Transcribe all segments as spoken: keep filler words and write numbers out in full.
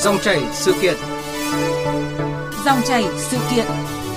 Dòng chảy sự kiện. Dòng chảy sự kiện.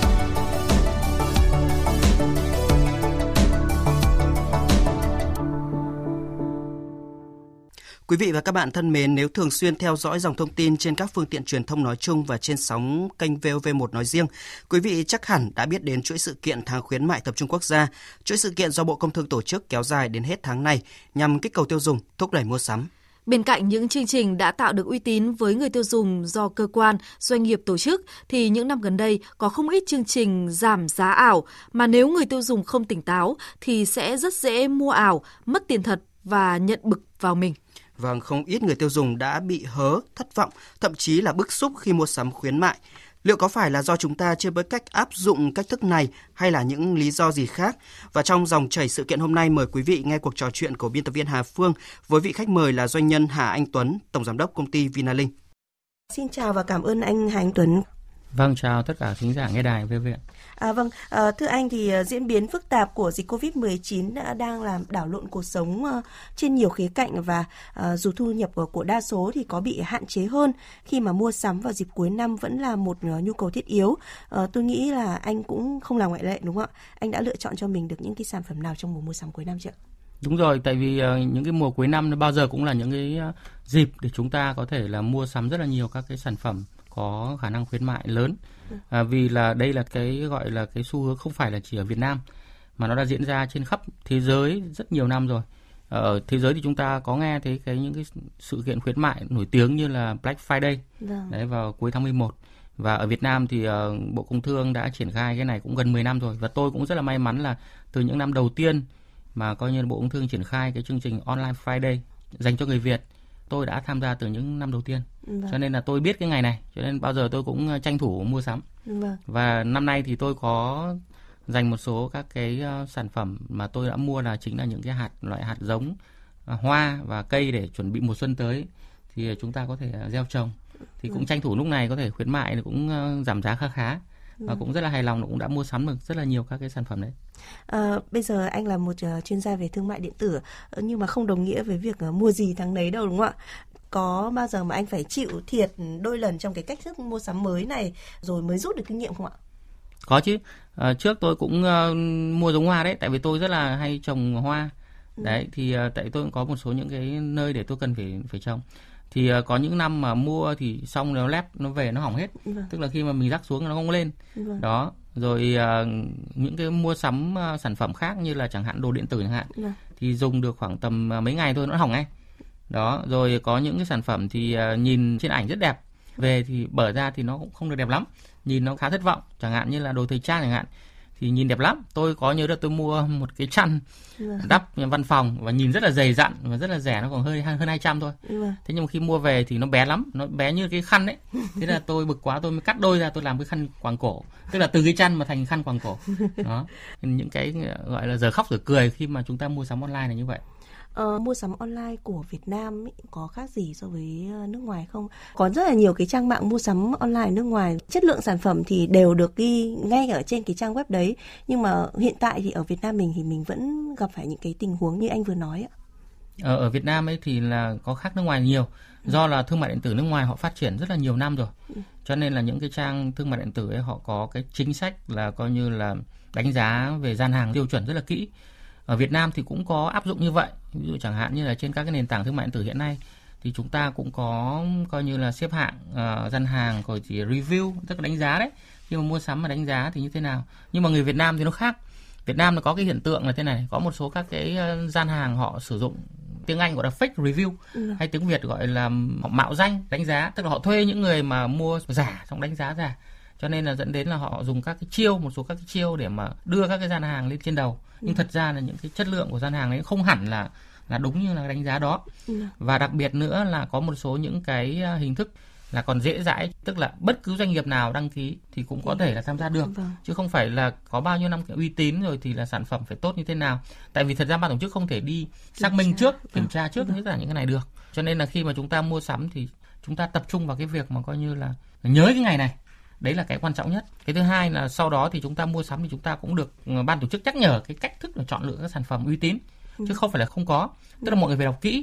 Quý vị và các bạn thân mến, nếu thường xuyên theo dõi dòng thông tin trên các phương tiện truyền thông nói chung và trên sóng kênh vê o vê một nói riêng, quý vị chắc hẳn đã biết đến chuỗi sự kiện tháng khuyến mại tập trung quốc gia, chuỗi sự kiện do Bộ Công Thương tổ chức kéo dài đến hết tháng này nhằm kích cầu tiêu dùng, thúc đẩy mua sắm. Bên cạnh những chương trình đã tạo được uy tín với người tiêu dùng do cơ quan, doanh nghiệp tổ chức, thì những năm gần đây có không ít chương trình giảm giá ảo mà nếu người tiêu dùng không tỉnh táo thì sẽ rất dễ mua ảo, mất tiền thật và nhận bực vào mình. Vâng, không ít người tiêu dùng đã bị hớ, thất vọng, thậm chí là bức xúc khi mua sắm khuyến mại. Liệu có phải là do chúng ta chưa biết cách áp dụng cách thức này hay là những lý do gì khác? Và trong dòng chảy sự kiện hôm nay, mời quý vị nghe cuộc trò chuyện của biên tập viên Hà Phương với vị khách mời là doanh nhân Hà Anh Tuấn, Tổng Giám đốc công ty Vinalink. Xin chào và cảm ơn anh Hà Anh Tuấn. Vâng, chào tất cả khán giả nghe đài vê o vê. À, vâng, à, thưa anh thì uh, diễn biến phức tạp của dịch covid mười chín đã đang làm đảo lộn cuộc sống uh, trên nhiều khía cạnh và uh, dù thu nhập của, của đa số thì có bị hạn chế hơn khi mà mua sắm vào dịp cuối năm vẫn là một uh, nhu cầu thiết yếu. Uh, tôi nghĩ là anh cũng không làm ngoại lệ đúng không ạ? Anh đã lựa chọn cho mình được những cái sản phẩm nào trong mùa mua sắm cuối năm chưa? Đúng rồi, tại vì uh, những cái mùa cuối năm nó bao giờ cũng là những cái uh, dịp để chúng ta có thể là mua sắm rất là nhiều các cái sản phẩm có khả năng khuyến mại lớn, à, vì là đây là cái gọi là cái xu hướng không phải là chỉ ở Việt Nam mà nó đã diễn ra trên khắp thế giới rất nhiều năm rồi. Ở thế giới thì chúng ta có nghe thấy cái những cái sự kiện khuyến mại nổi tiếng như là Black Friday vâng. đấy vào cuối tháng mười một, và ở Việt Nam thì uh, Bộ Công Thương đã triển khai cái này cũng gần mười năm rồi, và tôi cũng rất là may mắn là từ những năm đầu tiên mà coi như là Bộ Công Thương triển khai cái chương trình Online Friday dành cho người Việt, tôi đã tham gia từ những năm đầu tiên. Vâng. Cho nên là tôi biết cái ngày này, cho nên bao giờ tôi cũng tranh thủ mua sắm. Vâng. Và năm nay thì tôi có dành một số các cái uh, sản phẩm mà tôi đã mua là chính là những cái hạt loại hạt giống, uh, hoa và cây để chuẩn bị mùa xuân tới thì chúng ta có thể uh, gieo trồng. Thì cũng vâng. tranh thủ lúc này có thể khuyến mại cũng uh, giảm giá khá khá. Và vâng. cũng rất là hài lòng, cũng đã mua sắm được rất là nhiều các cái sản phẩm đấy. À, bây giờ anh là một uh, chuyên gia về thương mại điện tử, nhưng mà không đồng nghĩa với việc uh, mua gì tháng nấy đâu đúng không ạ? Có bao giờ mà anh phải chịu thiệt đôi lần trong cái cách thức mua sắm mới này rồi mới rút được kinh nghiệm không ạ? Có chứ. À, trước tôi cũng uh, mua giống hoa đấy, tại vì tôi rất là hay trồng hoa. Ừ. Đấy thì uh, tại tôi cũng có một số những cái nơi để tôi cần phải phải trồng. Thì uh, có những năm mà mua thì xong nó lép nó về nó hỏng hết. Vâng. Tức là khi mà mình rắc xuống nó không lên. Vâng. Đó. Rồi uh, những cái mua sắm uh, sản phẩm khác như là chẳng hạn đồ điện tử chẳng hạn. Vâng. Thì dùng được khoảng tầm uh, mấy ngày thôi nó hỏng ngay. Đó, rồi có những cái sản phẩm thì uh, nhìn trên ảnh rất đẹp, về thì bở ra thì nó cũng không được đẹp lắm, nhìn nó khá thất vọng, chẳng hạn như là đồ thời trang chẳng hạn, thì nhìn đẹp lắm. Tôi có nhớ là tôi mua một cái chăn Vâng. đắp văn phòng và nhìn rất là dày dặn và rất là rẻ, nó còn hơi hơn hai trăm thôi. Vâng. Thế nhưng mà khi mua về thì nó bé lắm, nó bé như cái khăn ấy. Thế là tôi bực quá, tôi mới cắt đôi ra, tôi làm cái khăn quàng cổ, tức là từ cái chăn mà thành khăn quàng cổ. Đó, những cái gọi là giờ khóc giờ cười khi mà chúng ta mua sắm online là như vậy. Ờ, mua sắm online của Việt Nam ý, có khác gì so với nước ngoài không? Có rất là nhiều cái trang mạng mua sắm online ở nước ngoài, chất lượng sản phẩm thì đều được ghi ngay ở trên cái trang web đấy. Nhưng mà hiện tại thì ở Việt Nam mình thì mình vẫn gặp phải những cái tình huống như anh vừa nói ạ. Ở, ở Việt Nam ấy thì là có khác nước ngoài nhiều. Do là thương mại điện tử nước ngoài họ phát triển rất là nhiều năm rồi. Cho nên là những cái trang thương mại điện tử ấy họ có cái chính sách là coi như là đánh giá về gian hàng tiêu chuẩn rất là kỹ. Ở Việt Nam thì cũng có áp dụng như vậy. Ví dụ chẳng hạn như là trên các cái nền tảng thương mại điện tử hiện nay thì chúng ta cũng có coi như là xếp hạng uh, gian hàng, rồi thì review, tức là đánh giá đấy. Khi mà mua sắm mà đánh giá thì như thế nào. Nhưng mà người Việt Nam thì nó khác. Việt Nam nó có cái hiện tượng là thế này, có một số các cái uh, gian hàng họ sử dụng tiếng Anh gọi là fake review, ừ. hay tiếng Việt gọi là họ mạo danh đánh giá, tức là họ thuê những người mà mua giả xong đánh giá giả. Cho nên là dẫn đến là họ dùng các cái chiêu, một số các cái chiêu để mà đưa các cái gian hàng lên trên đầu. Nhưng thật ra là những cái chất lượng của gian hàng đấy không hẳn là là đúng như là đánh giá đó. Và đặc biệt nữa là có một số những cái hình thức là còn dễ dãi, tức là bất cứ doanh nghiệp nào đăng ký thì cũng có thể là tham gia được, vâng. chứ không phải là có bao nhiêu năm uy tín rồi thì là sản phẩm phải tốt như thế nào. Tại vì thật ra ban tổ chức không thể đi xác minh trước, kiểm tra trước tất cả những cái này được. Cho nên là khi mà chúng ta mua sắm thì chúng ta tập trung vào cái việc mà coi như là nhớ cái ngày này. Đấy là cái quan trọng nhất. Cái thứ hai là sau đó thì chúng ta mua sắm thì chúng ta cũng được ban tổ chức nhắc nhở cái cách thức là chọn lựa các sản phẩm uy tín, chứ không phải là không có. Tức là mọi người phải đọc kỹ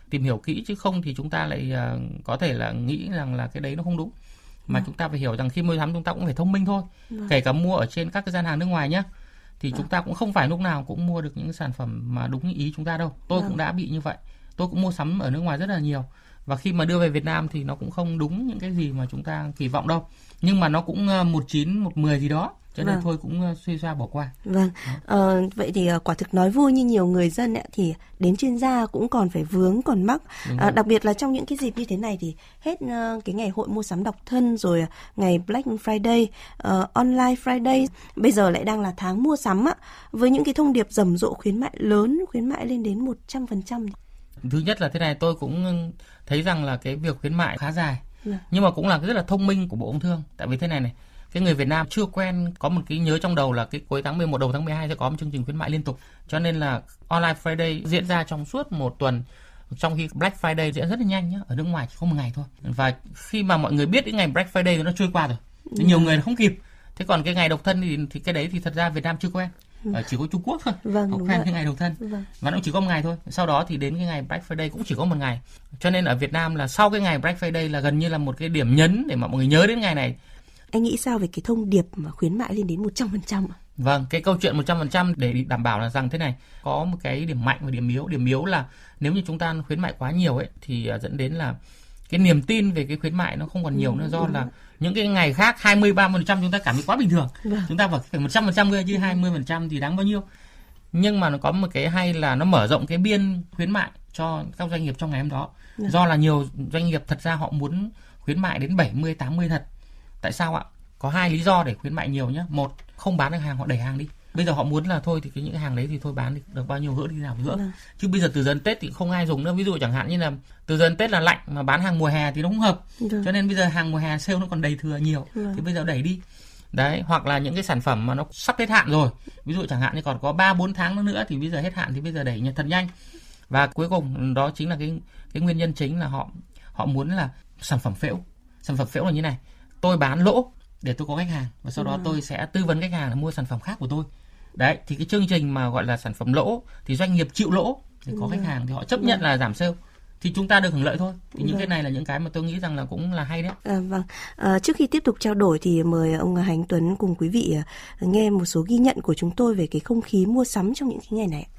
tìm hiểu kỹ, chứ không thì chúng ta lại uh, có thể là nghĩ rằng là cái đấy nó không đúng. Mà vâng. chúng ta phải hiểu rằng khi mua sắm chúng ta cũng phải thông minh thôi. Vâng. Kể cả mua ở trên các cái gian hàng nước ngoài nhé, thì vâng. chúng ta cũng không phải lúc nào cũng mua được những sản phẩm mà đúng ý chúng ta đâu. Tôi vâng. cũng đã bị như vậy. Tôi cũng mua sắm ở nước ngoài rất là nhiều. Và khi mà đưa về Việt Nam thì nó cũng không đúng những cái gì mà chúng ta kỳ vọng đâu. Nhưng mà nó cũng một chín, một mười gì đó. Cho nên vâng. thôi cũng suy ra bỏ qua. Vâng. Ờ, vậy thì quả thực nói vui như nhiều người dân ấy, thì đến chuyên gia cũng còn phải vướng, còn mắc. À, đặc biệt là trong những cái dịp như thế này thì hết uh, cái ngày hội mua sắm độc thân, rồi ngày Black Friday, uh, Online Friday. Bây giờ lại đang là tháng mua sắm á, với những cái thông điệp rầm rộ khuyến mại lớn, khuyến mại lên đến một trăm phần trăm. Thứ nhất là thế này, tôi cũng thấy rằng là cái việc khuyến mại khá dài. Vâng. Nhưng mà cũng là rất là thông minh của Bộ Công Thương. Tại vì thế này này, cái người Việt Nam chưa quen có một cái nhớ trong đầu là cái cuối tháng mười một đầu tháng mười hai sẽ có một chương trình khuyến mại liên tục. Cho nên là Online Friday diễn ra trong suốt một tuần, trong khi Black Friday diễn rất là nhanh nhá, ở nước ngoài chỉ có một ngày thôi. Và khi mà mọi người biết cái ngày Black Friday thì nó trôi qua rồi. Thì nhiều người không kịp. Thế còn cái ngày độc thân thì thì cái đấy thì thật ra Việt Nam chưa quen. Ở chỉ có Trung Quốc thôi. Vâng, họ quen cái ngày độc thân. Vâng. Và nó chỉ có một ngày thôi. Sau đó thì đến cái ngày Black Friday cũng chỉ có một ngày. Cho nên ở Việt Nam là sau cái ngày Black Friday là gần như là một cái điểm nhấn để mà mọi người nhớ đến ngày này. Anh nghĩ sao về cái thông điệp mà khuyến mại lên đến một trăm phần trăm ạ? Vâng, cái câu chuyện một trăm phần trăm để đảm bảo là rằng thế này, có một cái điểm mạnh và điểm yếu. Điểm yếu là nếu như chúng ta khuyến mại quá nhiều ấy thì dẫn đến là cái niềm tin về cái khuyến mại nó không còn nhiều nữa, do là những cái ngày khác hai mươi ba mươi phần trăm chúng ta cảm thấy quá bình thường. Vâng. Chúng ta phải một trăm phần trăm cơ, chứ hai mươi phần trăm thì đáng bao nhiêu. Nhưng mà nó có một cái hay là nó mở rộng cái biên khuyến mại cho các doanh nghiệp trong ngày hôm đó. Vâng. Do là nhiều doanh nghiệp thật ra họ muốn khuyến mại đến bảy mươi tám mươi thật. Tại sao ạ? Có hai lý do để khuyến mại nhiều nhé. Một, không bán được hàng họ đẩy hàng đi. Bây giờ họ muốn là thôi thì cái những cái hàng đấy thì thôi bán đi, được bao nhiêu gỡ đi nào gỡ. Vâng. Chứ bây giờ từ giờ đến Tết thì không ai dùng nữa. Ví dụ chẳng hạn như là từ giờ đến Tết là lạnh mà bán hàng mùa hè thì nó không hợp. Vâng. Cho nên bây giờ hàng mùa hè sale nó còn đầy thừa nhiều. Vâng. Thì bây giờ đẩy đi. Đấy, hoặc là những cái sản phẩm mà nó sắp hết hạn rồi. Ví dụ chẳng hạn như còn có ba bốn tháng nữa thì bây giờ hết hạn thì bây giờ đẩy thật nhanh. Và cuối cùng đó chính là cái cái nguyên nhân chính là họ họ muốn là sản phẩm phễu. Sản phẩm phễu là như này. Tôi bán lỗ để tôi có khách hàng và sau đó ừ. tôi sẽ tư vấn khách hàng là mua sản phẩm khác của tôi. Đấy, thì cái chương trình mà gọi là sản phẩm lỗ thì doanh nghiệp chịu lỗ để có ừ. khách hàng thì họ chấp nhận ừ. là giảm sale. Thì chúng ta được hưởng lợi thôi. Thì những vâng. cái này là những cái mà tôi nghĩ rằng là cũng là hay đấy. À, vâng. À, trước khi tiếp tục trao đổi thì mời ông Hà Anh Tuấn cùng quý vị nghe một số ghi nhận của chúng tôi về cái không khí mua sắm trong những cái ngày này.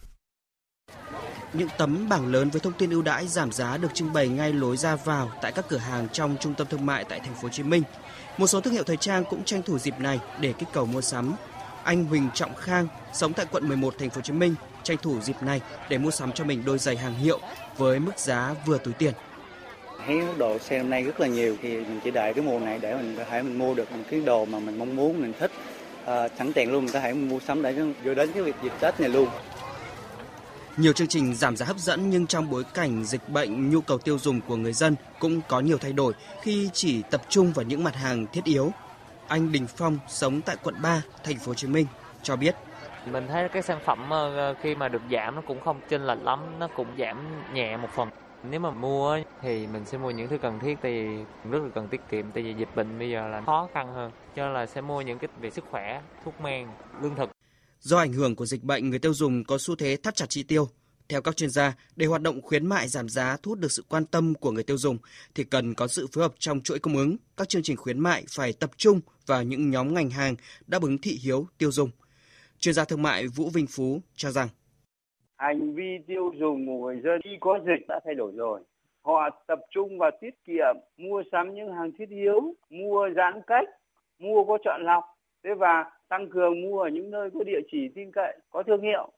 Những tấm bảng lớn với thông tin ưu đãi giảm giá được trưng bày ngay lối ra vào tại các cửa hàng trong trung tâm thương mại tại thành phố Hồ Chí Minh. Một số thương hiệu thời trang cũng tranh thủ dịp này để kích cầu mua sắm. Anh Huỳnh Trọng Khang sống tại quận mười một thành phố Hồ Chí Minh tranh thủ dịp này để mua sắm cho mình đôi giày hàng hiệu với mức giá vừa túi tiền. Thấy đồ sale năm nay rất là nhiều thì mình chỉ đợi cái mùa này để mình có thể mình mua được một cái đồ mà mình mong muốn, mình thích. À, sẵn tiện luôn mình có thể mua sắm để vô đến cái việc dịp Tết này luôn. Nhiều chương trình giảm giá hấp dẫn nhưng trong bối cảnh dịch bệnh, nhu cầu tiêu dùng của người dân cũng có nhiều thay đổi khi chỉ tập trung vào những mặt hàng thiết yếu. Anh Đình Phong sống tại quận ba, thành phố Hồ Chí Minh cho biết. Mình thấy cái sản phẩm khi mà được giảm nó cũng không chênh lệch lắm, nó cũng giảm nhẹ một phần. Nếu mà mua thì mình sẽ mua những thứ cần thiết thì rất là cần tiết kiệm, tại vì dịch bệnh bây giờ là khó khăn hơn, cho nên là sẽ mua những cái về sức khỏe, thuốc men, lương thực. Do ảnh hưởng của dịch bệnh, người tiêu dùng có xu thế thắt chặt chi tiêu. Theo các chuyên gia, để hoạt động khuyến mại giảm giá thu hút được sự quan tâm của người tiêu dùng thì cần có sự phối hợp trong chuỗi cung ứng. Các chương trình khuyến mại phải tập trung vào những nhóm ngành hàng đáp ứng thị hiếu tiêu dùng. Chuyên gia thương mại Vũ Vinh Phú cho rằng hành vi tiêu dùng của người dân khi có dịch đã thay đổi rồi. Họ tập trung vào tiết kiệm, mua sắm những hàng thiết yếu, mua giãn cách, mua có chọn lọc, thế và tăng cường mua ở những nơi có địa chỉ tin cậy, có thương hiệu.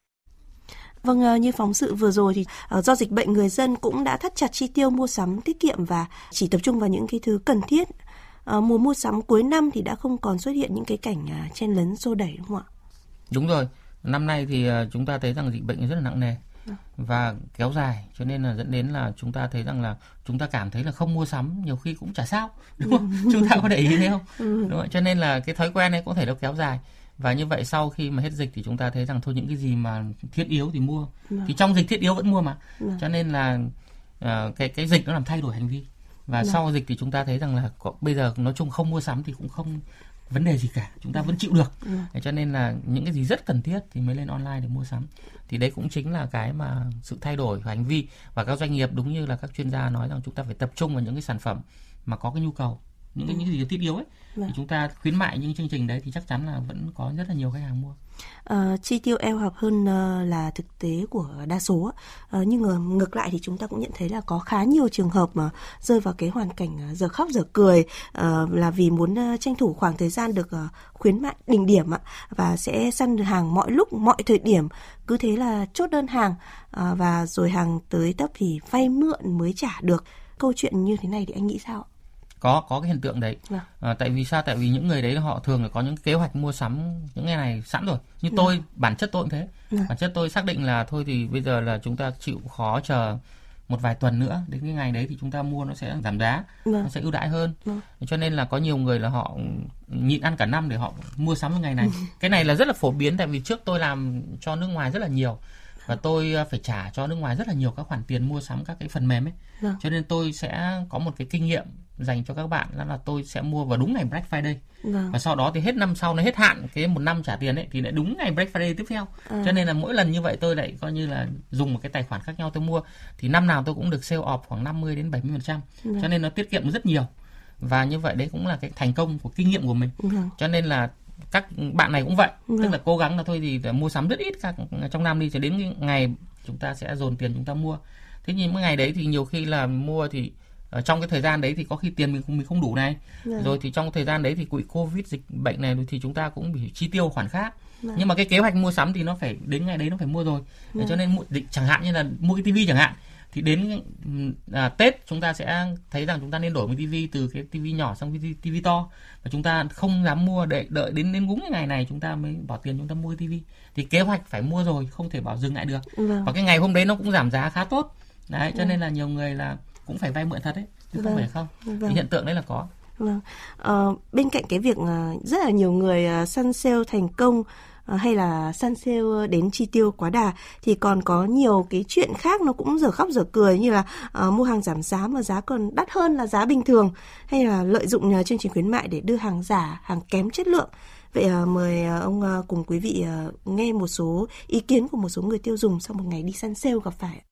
Vâng, như phóng sự vừa rồi thì do dịch bệnh người dân cũng đã thắt chặt chi tiêu mua sắm tiết kiệm và chỉ tập trung vào những cái thứ cần thiết. À, mùa mua sắm cuối năm thì đã không còn xuất hiện những cái cảnh chen lấn xô đẩy đúng không ạ? Đúng rồi. Năm nay thì chúng ta thấy rằng dịch bệnh rất là nặng nề và kéo dài, cho nên là dẫn đến là chúng ta thấy rằng là chúng ta cảm thấy là không mua sắm nhiều khi cũng chả sao, đúng không? Chúng ta có để ý thế không? Đúng không? Cho nên là cái thói quen này có thể nó kéo dài. Và như vậy sau khi mà hết dịch thì chúng ta thấy rằng thôi những cái gì mà thiết yếu thì mua. Vâng. Thì trong dịch thiết yếu vẫn mua mà. Vâng. Cho nên là uh, cái cái dịch nó làm thay đổi hành vi. Và vâng. sau dịch thì chúng ta thấy rằng là có, bây giờ nói chung không mua sắm thì cũng không vấn đề gì cả, chúng ta vẫn chịu được. Ừ. Cho nên là những cái gì rất cần thiết thì mới lên online để mua sắm. Thì đấy cũng chính là cái mà sự thay đổi hành vi, và các doanh nghiệp đúng như là các chuyên gia nói rằng chúng ta phải tập trung vào những cái sản phẩm mà có cái nhu cầu, những cái, ừ. những cái gì thiết yếu ấy. Vâng. Thì chúng ta khuyến mại những chương trình đấy thì chắc chắn là vẫn có rất là nhiều khách hàng mua. À, chi tiêu eo hẹp hơn uh, là thực tế của đa số. À, nhưng uh, ngược lại thì chúng ta cũng nhận thấy là có khá nhiều trường hợp mà rơi vào cái hoàn cảnh uh, giờ khóc giờ cười, uh, là vì muốn uh, tranh thủ khoảng thời gian được uh, khuyến mại đỉnh điểm uh, và sẽ săn hàng mọi lúc mọi thời điểm, cứ thế là chốt đơn hàng uh, và rồi hàng tới tấp thì vay mượn mới trả được. Câu chuyện như thế này thì anh nghĩ sao? Có, có cái hiện tượng đấy. Vâng. À, tại vì sao? Tại vì những người đấy họ thường là có những kế hoạch mua sắm những ngày này sẵn rồi. Như vâng. tôi, bản chất tôi cũng thế. Vâng. Bản chất tôi xác định là thôi thì bây giờ là chúng ta chịu khó chờ một vài tuần nữa, đến cái ngày đấy thì chúng ta mua nó sẽ giảm giá, vâng. nó sẽ ưu đãi hơn. Vâng. Cho nên là có nhiều người là họ nhịn ăn cả năm để họ mua sắm vào ngày này. Cái này là rất là phổ biến, tại vì trước tôi làm cho nước ngoài rất là nhiều. Và tôi phải trả cho nước ngoài rất là nhiều các khoản tiền mua sắm các cái phần mềm ấy. Vâng. Cho nên tôi sẽ có một cái kinh nghiệm dành cho các bạn, đó là tôi sẽ mua vào đúng ngày Black Friday. Vâng. Và sau đó thì hết năm sau nó hết hạn cái một năm trả tiền ấy thì lại đúng ngày Black Friday tiếp theo. À. Cho nên là mỗi lần như vậy tôi lại coi như là dùng một cái tài khoản khác nhau tôi mua, thì năm nào tôi cũng được sale off khoảng năm mươi đến bảy mươi phần trăm. Vâng. Cho nên nó tiết kiệm rất nhiều. Và như vậy đấy cũng là cái thành công của kinh nghiệm của mình. Vâng. Cho nên là các bạn này cũng vậy. Vâng. Tức là cố gắng là thôi thì mua sắm rất ít các trong năm đi, cho đến cái ngày chúng ta sẽ dồn tiền chúng ta mua. Thế nhưng mỗi ngày đấy thì nhiều khi là mua thì ở trong cái thời gian đấy thì có khi tiền mình không, mình không đủ này. Vâng. Rồi thì trong thời gian đấy thì quỹ Covid dịch bệnh này thì chúng ta cũng bị chi tiêu khoản khác. Vâng. Nhưng mà cái kế hoạch mua sắm thì nó phải đến ngày đấy nó phải mua rồi. Vâng. Cho nên chẳng hạn như là mua cái tivi chẳng hạn, thì đến à, Tết chúng ta sẽ thấy rằng chúng ta nên đổi một tivi từ cái tivi nhỏ sang tivi to, và chúng ta không dám mua để đợi đến đến đúng cái ngày này chúng ta mới bỏ tiền chúng ta mua cái tivi. Thì kế hoạch phải mua rồi, không thể bảo dừng lại được. Vâng. Và cái ngày hôm đấy nó cũng giảm giá khá tốt. Đấy, cho vâng. nên là nhiều người là cũng phải vay mượn thật đấy, chứ vâng. không phải không. Vâng. Thì hiện tượng đấy là có. Vâng. Ờ, bên cạnh cái việc uh, rất là nhiều người uh, săn sale thành công uh, hay là săn sale đến chi tiêu quá đà, thì còn có nhiều cái chuyện khác nó cũng dở khóc dở cười, như là uh, mua hàng giảm giá mà giá còn đắt hơn là giá bình thường, hay là lợi dụng uh, chương trình khuyến mại để đưa hàng giả, hàng kém chất lượng. Vậy uh, mời uh, ông uh, cùng quý vị uh, nghe một số ý kiến của một số người tiêu dùng sau một ngày đi săn sale gặp phải.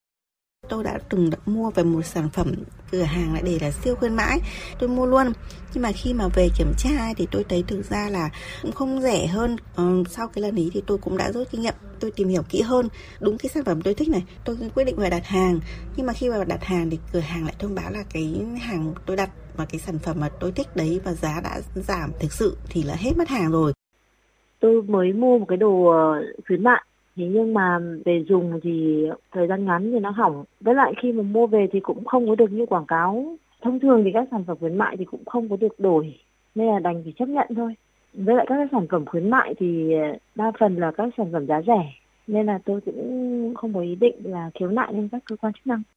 Tôi đã từng đặt mua về một sản phẩm cửa hàng lại để là siêu khuyến mãi, tôi mua luôn. Nhưng mà khi mà về kiểm tra thì tôi thấy thực ra là cũng không rẻ hơn. Ờ, sau cái lần ý thì tôi cũng đã rút kinh nghiệm, tôi tìm hiểu kỹ hơn đúng cái sản phẩm tôi thích này, tôi quyết định phải đặt hàng. Nhưng mà khi mà đặt hàng thì cửa hàng lại thông báo là cái hàng tôi đặt và cái sản phẩm mà tôi thích đấy và giá đã giảm thực sự thì là hết mất hàng rồi. Tôi mới mua một cái đồ khuyến mại. Thế nhưng mà về dùng thì thời gian ngắn thì nó hỏng. Với lại khi mà mua về thì cũng không có được như quảng cáo. Thông thường thì các sản phẩm khuyến mại thì cũng không có được đổi, nên là đành phải chấp nhận thôi. Với lại các cái sản phẩm khuyến mại thì đa phần là các sản phẩm giá rẻ, nên là tôi cũng không có ý định là khiếu nại lên các cơ quan chức năng.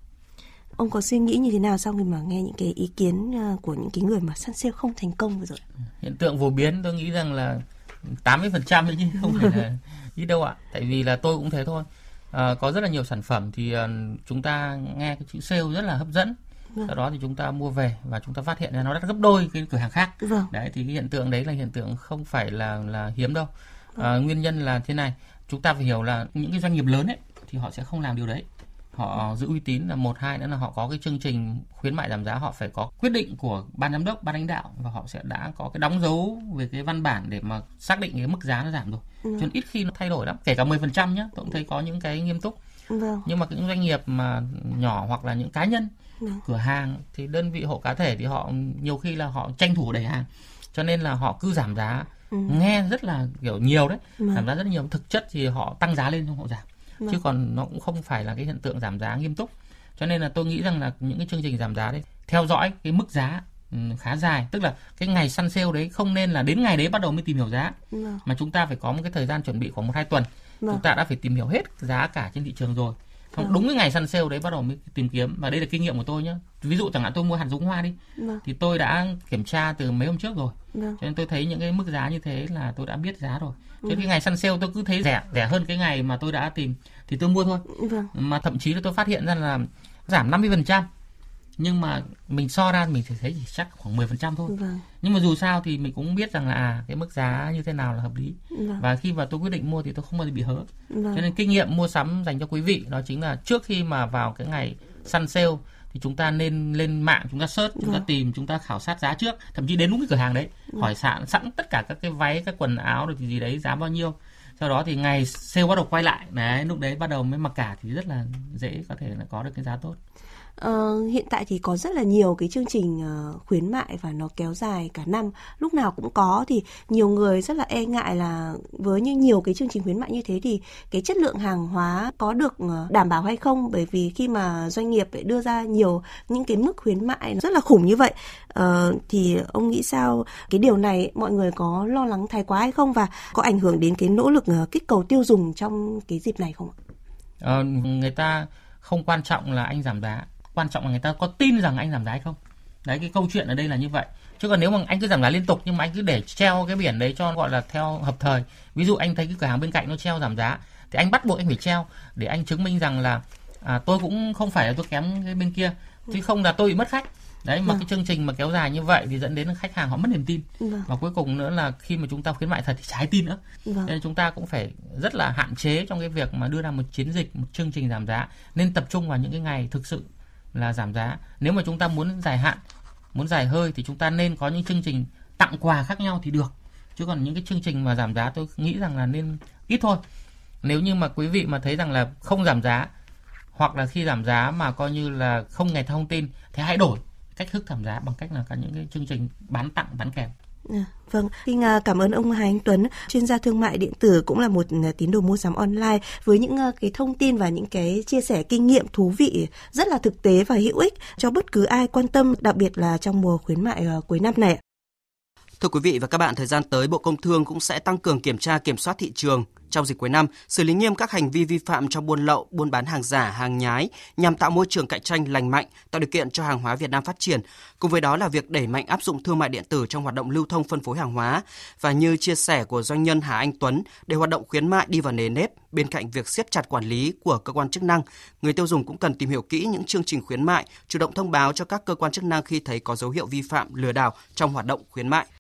Ông có suy nghĩ như thế nào sau khi mà nghe những cái ý kiến của những cái người mà săn sale không thành công vừa rồi? Hiện tượng phổ biến tôi nghĩ rằng là tám mươi phần trăm chứ không phải là ít đâu ạ. Tại vì là tôi cũng thế thôi. À, có rất là nhiều sản phẩm thì uh, chúng ta nghe cái chữ sale rất là hấp dẫn. Vâng. Sau đó thì chúng ta mua về và chúng ta phát hiện ra nó đắt gấp đôi cái cửa hàng khác. Vâng. Đấy thì cái hiện tượng đấy là hiện tượng không phải là là hiếm đâu. À, nguyên nhân là thế này, chúng ta phải hiểu là những cái doanh nghiệp lớn ấy thì họ sẽ không làm điều đấy. Họ giữ uy tín là một, hai nữa là họ có cái chương trình khuyến mại giảm giá, họ phải có quyết định của ban giám đốc, ban lãnh đạo, và họ sẽ đã có cái đóng dấu về cái văn bản để mà xác định cái mức giá nó giảm rồi. Ừ. Cho nên ít khi nó thay đổi lắm, kể cả mười phần trăm nhé, tôi cũng thấy có những cái nghiêm túc. Vâng. Nhưng mà những doanh nghiệp mà nhỏ hoặc là những cá nhân, vâng. cửa hàng thì đơn vị hộ cá thể thì họ nhiều khi là họ tranh thủ đẩy hàng, cho nên là họ cứ giảm giá. Ừ. Nghe rất là kiểu nhiều đấy, vâng. giảm giá rất nhiều, thực chất thì họ tăng giá lên không họ giảm. Vâng. Chứ còn nó cũng không phải là cái hiện tượng giảm giá nghiêm túc. Cho nên là tôi nghĩ rằng là những cái chương trình giảm giá đấy theo dõi cái mức giá khá dài, tức là cái ngày săn sale đấy không nên là đến ngày đấy bắt đầu mới tìm hiểu giá. Vâng. Mà chúng ta phải có một cái thời gian chuẩn bị khoảng một hai tuần. Vâng. Chúng ta đã phải tìm hiểu hết giá cả trên thị trường rồi. Vâng. Đúng cái ngày săn sale đấy bắt đầu mới tìm kiếm. Và đây là kinh nghiệm của tôi nhé. Ví dụ chẳng hạn tôi mua hạt giống hoa đi. Vâng. Thì tôi đã kiểm tra từ mấy hôm trước rồi. Vâng. Cho nên tôi thấy những cái mức giá như thế là tôi đã biết giá rồi. Cho nên cái ngày săn sale tôi cứ thấy rẻ rẻ hơn cái ngày mà tôi đã tìm thì tôi mua thôi. Vâng. Mà thậm chí là tôi phát hiện ra là giảm năm mươi phần trăm. nhưng mà mình so ra mình thấy chỉ chắc khoảng mười phần trăm thôi. Vâng. Nhưng mà dù sao thì mình cũng biết rằng là à, cái mức giá như thế nào là hợp lý. Vâng. Và khi mà tôi quyết định mua thì tôi không bao giờ bị hớ. Vâng. Cho nên kinh nghiệm mua sắm dành cho quý vị đó chính là trước khi mà vào cái ngày săn sale thì chúng ta nên lên mạng, chúng ta search, chúng Vâng. ta tìm, chúng ta khảo sát giá trước, thậm chí đến đúng cái cửa hàng đấy, Vâng. hỏi sẵn sẵn tất cả các cái váy, các quần áo rồi thì gì đấy giá bao nhiêu. Sau đó thì ngày sale bắt đầu quay lại, đấy, lúc đấy bắt đầu mới mặc cả thì rất là dễ có thể là có được cái giá tốt. Ờ, hiện tại thì có rất là nhiều cái chương trình uh, khuyến mại và nó kéo dài cả năm, lúc nào cũng có, thì nhiều người rất là e ngại là với như nhiều cái chương trình khuyến mại như thế thì cái chất lượng hàng hóa có được uh, đảm bảo hay không, bởi vì khi mà doanh nghiệp lại đưa ra nhiều những cái mức khuyến mại rất là khủng như vậy, uh, thì ông nghĩ sao cái điều này, mọi người có lo lắng thái quá hay không và có ảnh hưởng đến cái nỗ lực uh, kích cầu tiêu dùng trong cái dịp này không ạ? Ờ, người ta không quan trọng là anh giảm giá, quan trọng là người ta có tin rằng anh giảm giá hay không. Đấy, cái câu chuyện ở đây là như vậy. Chứ còn nếu mà anh cứ giảm giá liên tục nhưng mà anh cứ để treo cái biển đấy cho gọi là theo hợp thời, ví dụ anh thấy cái cửa hàng bên cạnh nó treo giảm giá thì anh bắt buộc anh phải treo để anh chứng minh rằng là à, tôi cũng không phải là tôi kém cái bên kia, chứ không là tôi bị mất khách. Đấy, mà Vâng. cái chương trình mà kéo dài như vậy thì dẫn đến khách hàng họ mất niềm tin. Vâng. Và cuối cùng nữa là khi mà chúng ta khuyến mại thật thì chả ai tin nữa. Vâng. Nên chúng ta cũng phải rất là hạn chế trong cái việc mà đưa ra một chiến dịch, một chương trình giảm giá, nên tập trung vào những cái ngày thực sự là giảm giá. Nếu mà chúng ta muốn dài hạn, muốn dài hơi thì chúng ta nên có những chương trình tặng quà khác nhau thì được. Chứ còn những cái chương trình mà giảm giá tôi nghĩ rằng là nên ít thôi. Nếu như mà quý vị mà thấy rằng là không giảm giá, hoặc là khi giảm giá mà coi như là không nghe thông tin, thì hãy đổi cách thức giảm giá bằng cách là cả những cái chương trình bán tặng, bán kèm. À, vâng, xin cảm ơn ông Hà Anh Tuấn, chuyên gia thương mại điện tử, cũng là một tín đồ mua sắm online, với những cái thông tin và những cái chia sẻ kinh nghiệm thú vị rất là thực tế và hữu ích cho bất cứ ai quan tâm, đặc biệt là trong mùa khuyến mại cuối năm này. Thưa quý vị và các bạn, thời gian tới Bộ Công Thương cũng sẽ tăng cường kiểm tra kiểm soát thị trường trong dịp cuối năm, xử lý nghiêm các hành vi vi phạm trong buôn lậu, buôn bán hàng giả, hàng nhái nhằm tạo môi trường cạnh tranh lành mạnh, tạo điều kiện cho hàng hóa Việt Nam phát triển. Cùng với đó là việc đẩy mạnh áp dụng thương mại điện tử trong hoạt động lưu thông phân phối hàng hóa. Và như chia sẻ của doanh nhân Hà Anh Tuấn, để hoạt động khuyến mại đi vào nề nếp, bên cạnh việc siết chặt quản lý của cơ quan chức năng, người tiêu dùng cũng cần tìm hiểu kỹ những chương trình khuyến mại, chủ động thông báo cho các cơ quan chức năng khi thấy có dấu hiệu vi phạm, lừa đảo trong hoạt động khuyến mại.